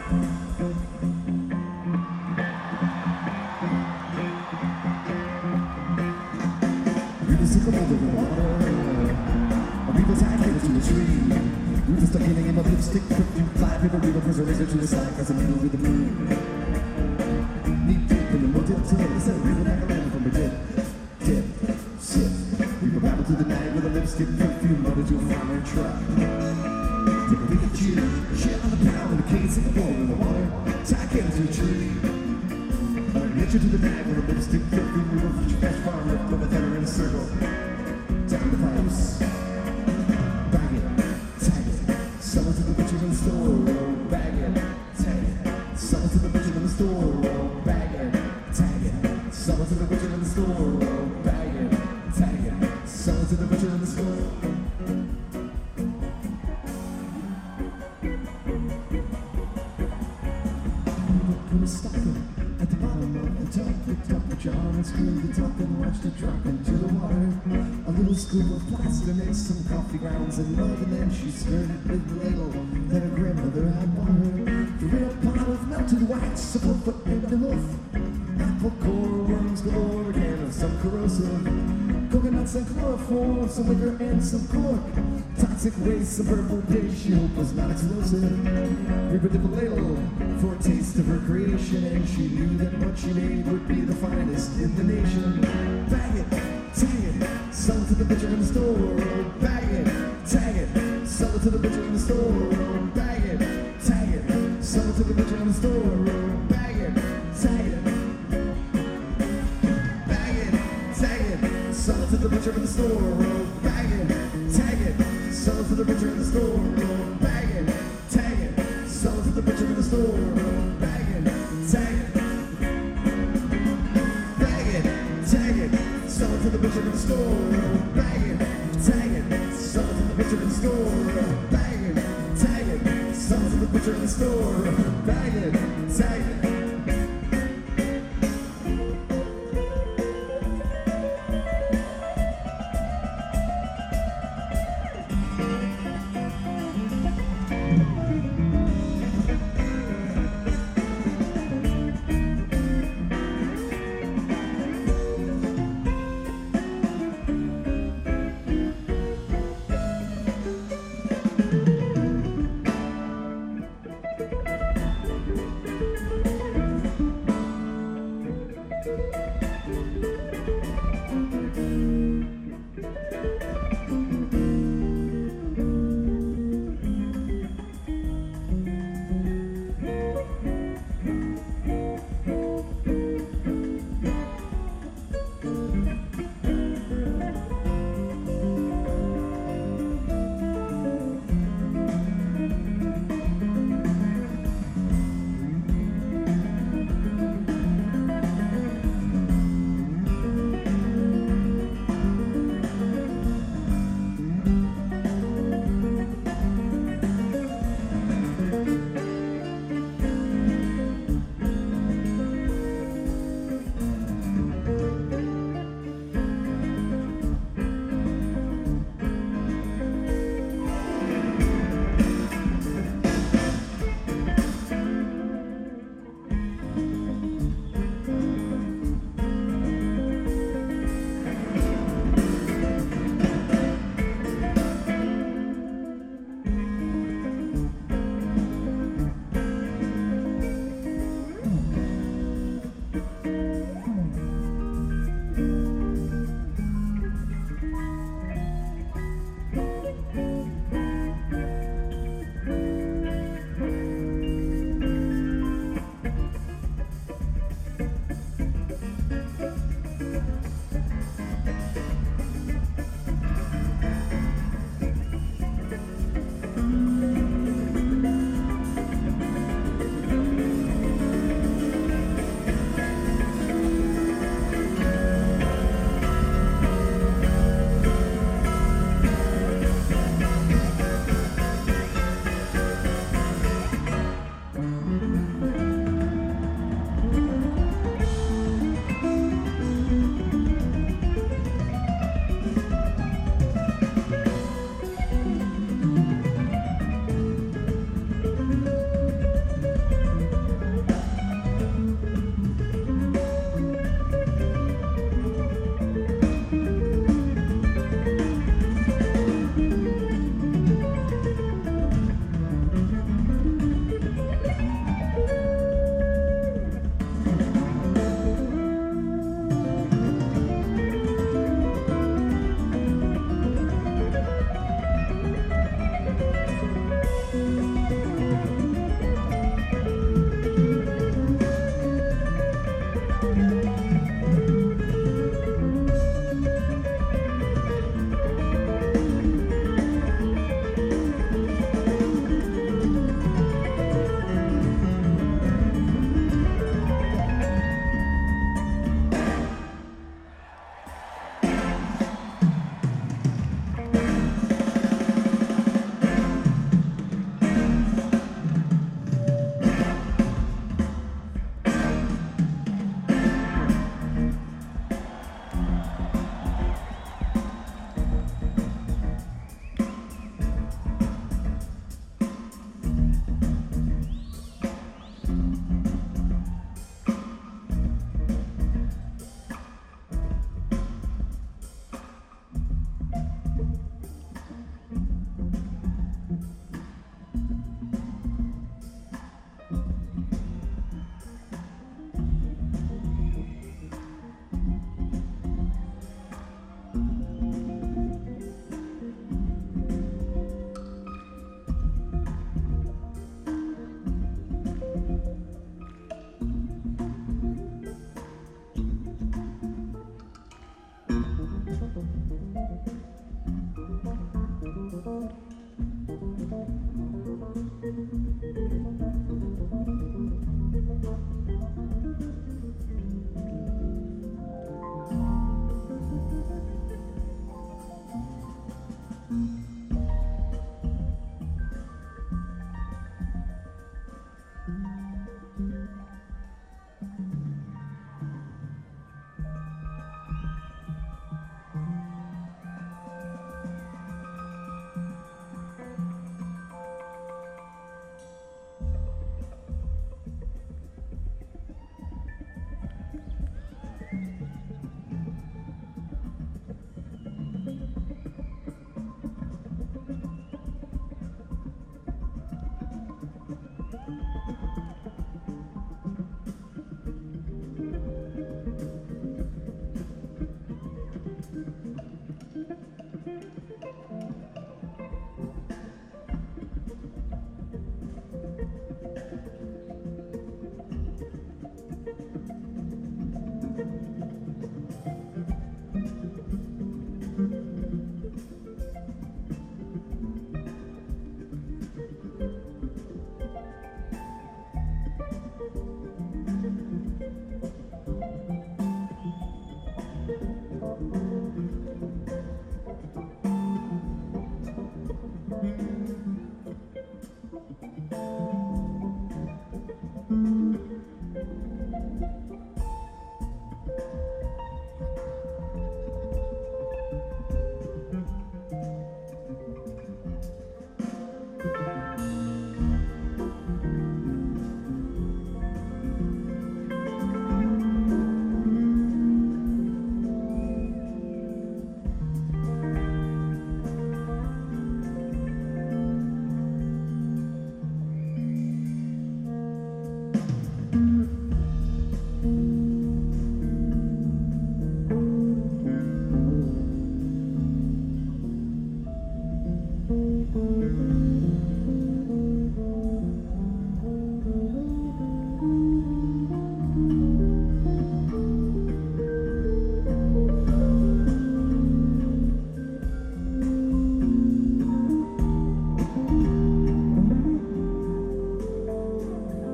People sick of the water. People tied to the tree. People stuck in my lipstick, perfume, fly. People read a razor to the side, cause I'm in with the moon. Need deep in the motel till they said, people like a lamb from a dead shit. People babble through the night with a lipstick, perfume, mother to a farmer truck. Take a Pikachu, shit on the pound in the case, and a bowl in the water. Tie candles to a tree. Get you to the night with a lipstick, perfume, move a future fresh farm, lift over there in a circle. Down the pipes. Bag it, tag it. Sell it to the butcher in the store. Bag it, tag it. Sell it to the butcher in the store. Bag it, tag it. Sell it to the butcher in the store. Bag it, tag it. Sell it to the butcher in the store. Put a stocking at the bottom of the tub, picked up the jar and screwed the top and watched it drop into the water. A little scoop of plaster mixed some coffee grounds and love, and then she stirred it with the ladle that her grandmother had bought her. The real pot of melted wax, a foot and a hoof, apple core, worms galore, a can of some corrosive, coconuts and chloroform, some liquor and some cork, toxic waste, some purple dish she hoped was not explosive. Reaper dip a ladle for a taste of her creation, and she knew that what she made would be the finest in the nation. Bag it, tag it, sell it to the butcher in the store. Bag it, tag it, sell it to the butcher in the store. Bag it, tag it, sell it to the butcher in the store. Bag it, tag it. Bag it, tag it, sell it to the butcher in the store. Bag it, tag it, sell it to the butcher in the store. Bag it, tag it, sell it to the butcher in the store. Bag it, tag it. Bag it, tag it, sell it to the butcher in the store. Bag it, tag it, sell it to the butcher in the store. Bag it, tag it, sell it to the butcher in the store. Bag it, tag it.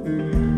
Thank you.